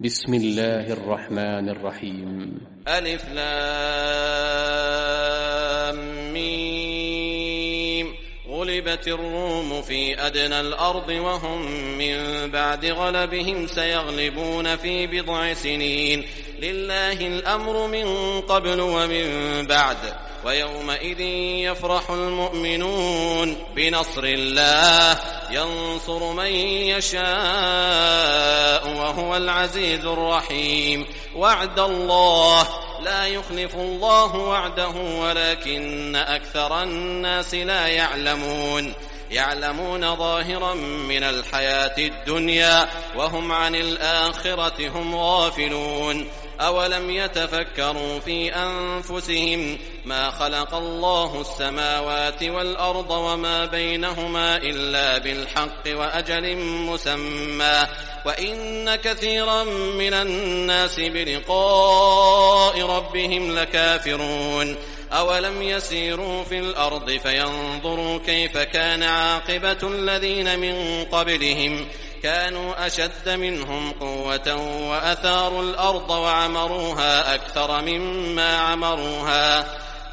بسم الله الرحمن الرحيم. ألف لام ميم. غلبت الروم في أدنى الأرض وهم من بعد غلبهم سيغلبون في بضع سنين. لله الأمر من قبل ومن بعد ويومئذ يفرح المؤمنون بنصر الله ينصر من يشاء وهو العزيز الرحيم. وعد الله لا يخلف الله وعده ولكن أكثر الناس لا يعلمون ظاهرا من الحياة الدنيا وهم عن الآخرة هم غافلون. أولم يتفكروا في أنفسهم ما خلق الله السماوات والأرض وما بينهما إلا بالحق وأجل مسمى وإن كثيرا من الناس بلقاء ربهم لكافرون. أولم يسيروا في الأرض فينظروا كيف كان عاقبة الذين من قبلهم كانوا أشد منهم قوة وأثاروا الأرض وعمروها أكثر مما عمروها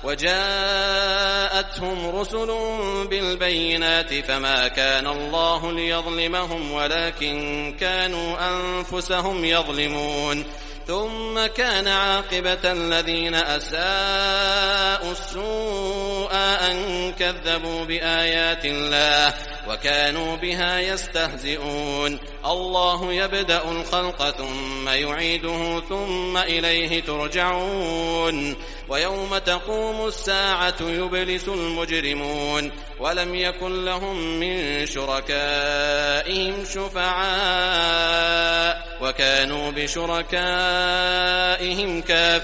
وجاءتهم رسل بالبينات فما كان الله ليظلمهم ولكن كانوا أنفسهم يظلمون. ثم كان عاقبة الذين أساءوا السوء أن كذبوا بآيات الله وكانوا بها يستهزئون. الله يبدأ الخلق ثم يعيده ثم إليه ترجعون. ويوم تقوم الساعة يبلس المجرمون ولم يكن لهم من شركائهم شفعاء وكانوا بشركائهم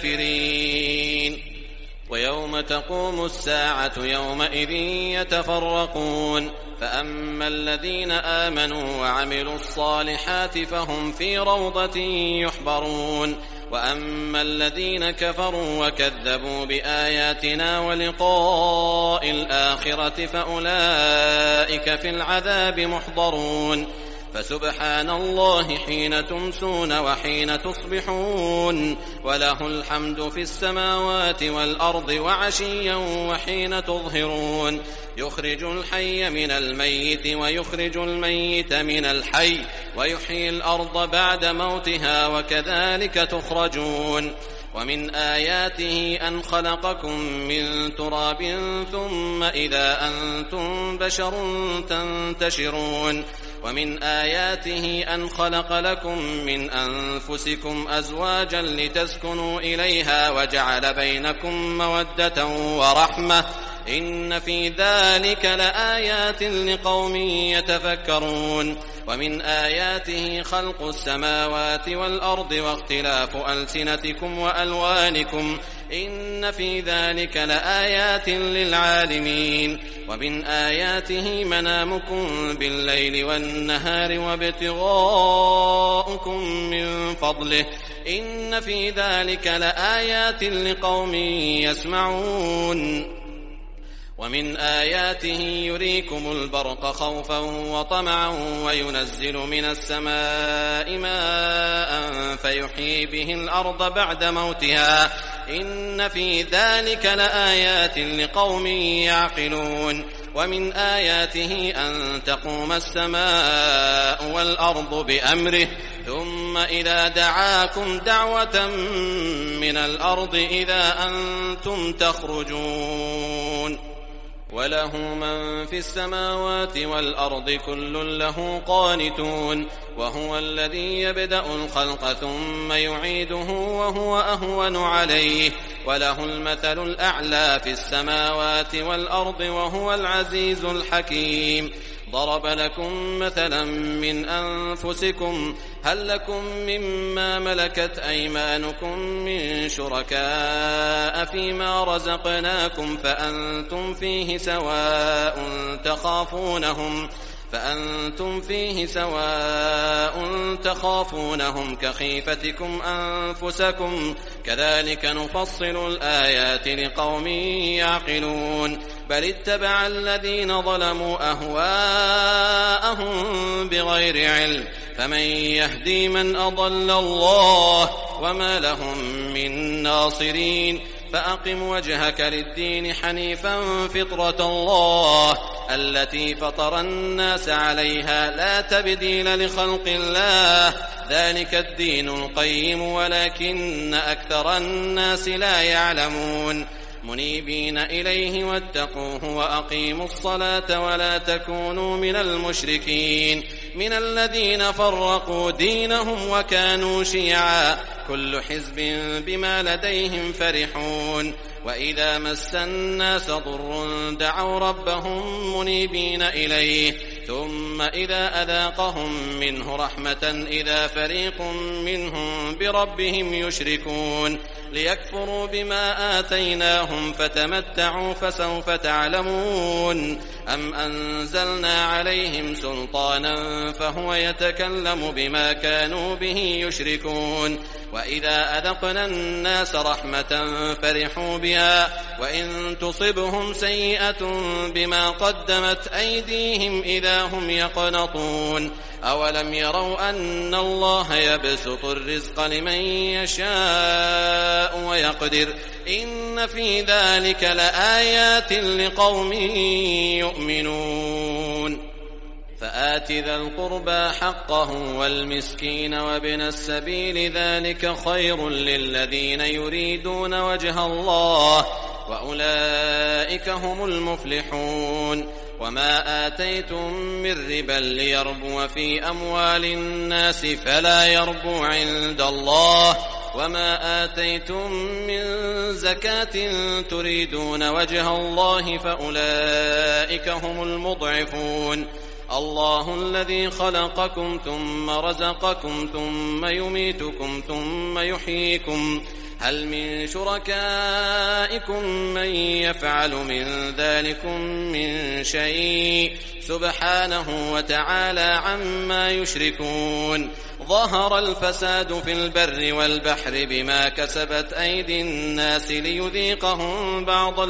كافرين. ويوم تقوم الساعة يومئذ يتفرقون فأما الذين آمنوا وعملوا الصالحات فهم في روضة يحبرون وأما الذين كفروا وكذبوا بآياتنا ولقاء الآخرة فأولئك في العذاب محضرون. فسبحان الله حين تمسون وحين تصبحون وله الحمد في السماوات والأرض وعشيا وحين تظهرون. يخرج الحي من الميت ويخرج الميت من الحي ويحيي الأرض بعد موتها وكذلك تخرجون. ومن آياته أن خلقكم من تراب ثم إذا أنتم بشر تنتشرون. ومن آياته أن خلق لكم من أنفسكم أزواجا لتسكنوا إليها وجعل بينكم مودة ورحمة إن في ذلك لآيات لقوم يتفكرون. ومن آياته خلق السماوات والأرض واختلاف ألسنتكم وألوانكم إن في ذلك لآيات للعالمين. ومن آياته منامكم بالليل والنهار وابتغاؤكم من فضله إن في ذلك لآيات لقوم يسمعون. ومن آياته يريكم البرق خوفا وطمعا وينزل من السماء ماء فيحيي به الأرض بعد موتها إن في ذلك لآيات لقوم يعقلون. ومن آياته أن تقوم السماء والأرض بأمره ثم إذا دعاكم دعوة من الأرض إذا أنتم تخرجون. وله من في السماوات والأرض كل له قانتون. وهو الذي يبدأ الخلق ثم يعيده وهو أهون عليه وله المثل الأعلى في السماوات والأرض وهو العزيز الحكيم. ضرب لكم مثلا من أنفسكم هل لكم مما ملكت أيمانكم من شركاء فيما رزقناكم فأنتم فيه سواء تخافونهم كخيفتكم أنفسكم كذلك نفصل الآيات لقوم يعقلون بل اتبع الذين ظلموا أهواءهم بغير علم فمن يهدي من أضل الله وما لهم من ناصرين فأقم وجهك للدين حنيفا فطرة الله التي فطر الناس عليها لا تبديل لخلق الله ذلك الدين القيم ولكن أكثر الناس لا يعلمون منيبين إليه واتقوه وأقيموا الصلاة ولا تكونوا من المشركين من الذين فرقوا دينهم وكانوا شيعا كل حزب بما لديهم فرحون وإذا مس الناس ضر دعوا ربهم منيبين إليه ثم إذا أذاقهم منه رحمة إذا فريق منهم بربهم يشركون ليكفروا بما آتيناهم فتمتعوا فسوف تعلمون أم أنزلنا عليهم سلطانا فهو يتكلم بما كانوا به يشركون وإذا أذقنا الناس رحمة فرحوا بها وإن تصبهم سيئة بما قدمت أيديهم إذا هم يقنطون أولم يروا أن الله يبسط الرزق لمن يشاء ويقدر إن في ذلك لآيات لقوم يؤمنون فآت ذا القربى حقه والمسكين وابن السبيل ذلك خير للذين يريدون وجه الله وأولئك هم المفلحون وما آتيتم من ربا ليربو في أموال الناس فلا يربو عند الله وما آتيتم من زكاة تريدون وجه الله فأولئك هم المضعفون الله الذي خلقكم ثم رزقكم ثم يميتكم ثم يحييكم هل من شركائكم من يفعل من ذلكم من شيء سبحانه وتعالى عما يشركون ظهر الفساد في البر والبحر بما كسبت أيدي الناس ليذيقهم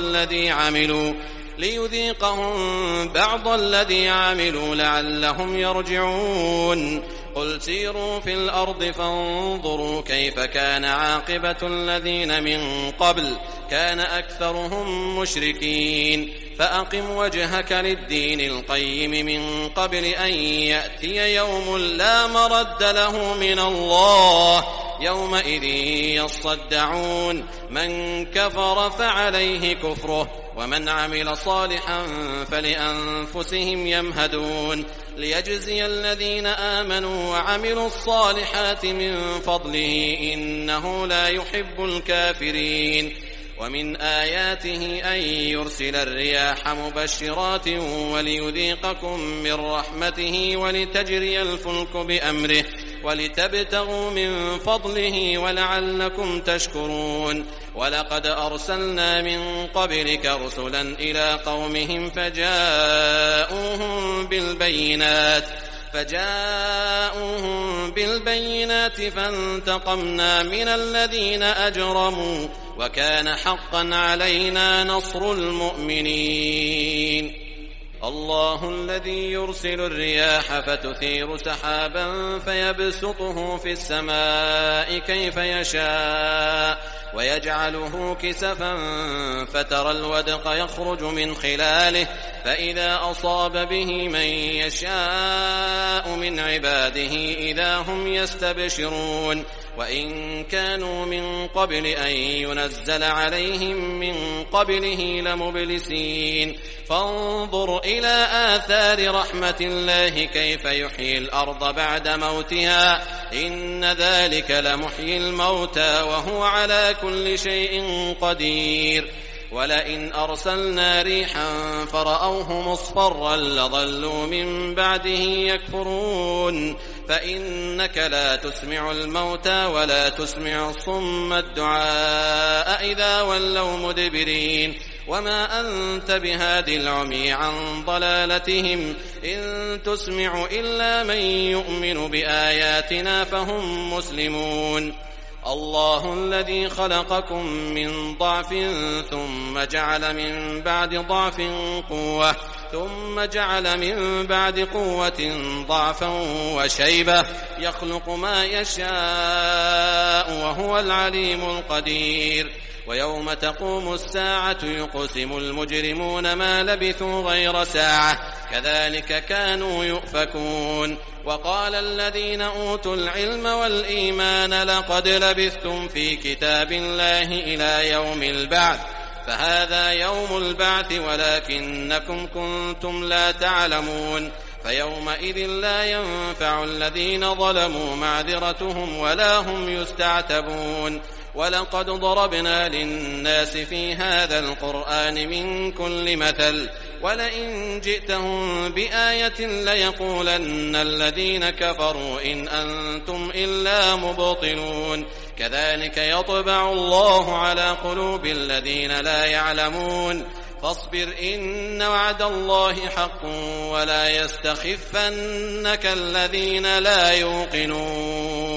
بعض الذي عملوا لعلهم يرجعون قل سيروا في الأرض فانظروا كيف كان عاقبة الذين من قبل كان أكثرهم مشركين فأقم وجهك للدين القيم من قبل أن يأتي يوم لا مرد له من الله يومئذ يصدعون من كفر فعليه كفره ومن عمل صالحا فلأنفسهم يمهدون ليجزي الذين آمنوا وعملوا الصالحات من فضله إنه لا يحب الكافرين ومن آياته أن يرسل الرياح مبشرات وليذيقكم من رحمته ولتجري الفلك بأمره ولتبتغوا من فضله ولعلكم تشكرون ولقد أرسلنا من قبلك رسلا إلى قومهم فجاءوهم بالبينات فانتقمنا من الذين أجرموا وكان حقا علينا نصر المؤمنين الله الذي يرسل الرياح فتثير سحابا فيبسطه في السماء كيف يشاء ويجعله كسفا فترى الودق يخرج من خلاله فإذا أصاب به من يشاء من عباده إذا هم يستبشرون وإن كانوا من قبل أن ينزل عليهم من قبله لمبلسين فانظر إلى آثار رحمة الله كيف يحيي الأرض بعد موتها إن ذلك لمحيي الموتى وهو على كل شيء قدير ولئن أرسلنا ريحا فرأوه مصفرا لظلوا من بعده يكفرون فإنك لا تسمع الموتى ولا تسمع الصم الدعاء إذا ولوا مدبرين وما أنت بهاد العمي عن ضلالتهم إن تسمع إلا من يؤمن بآياتنا فهم مسلمون الله الذي خلقكم من ضعف ثم جعل من بعد ضعف قوة ثم جعل من بعد قوة ضعفا وشيبة يخلق ما يشاء وهو العليم القدير ويوم تقوم الساعة يقسم المجرمون ما لبثوا غير ساعة كذلك كانوا يؤفكون وقال الذين أوتوا العلم والإيمان لقد لبثتم في كتاب الله إلى يوم البعث فهذا يوم البعث ولكنكم كنتم لا تعلمون فيومئذ لا ينفع الذين ظلموا معذرتهم ولا هم يستعتبون ولقد ضربنا للناس في هذا القرآن من كل مثل ولئن جئتهم بآية ليقولن الذين كفروا إن أنتم إلا مبطلون كذلك يطبع الله على قلوب الذين لا يعلمون فاصبر إن وعد الله حق ولا يستخفنك الذين لا يوقنون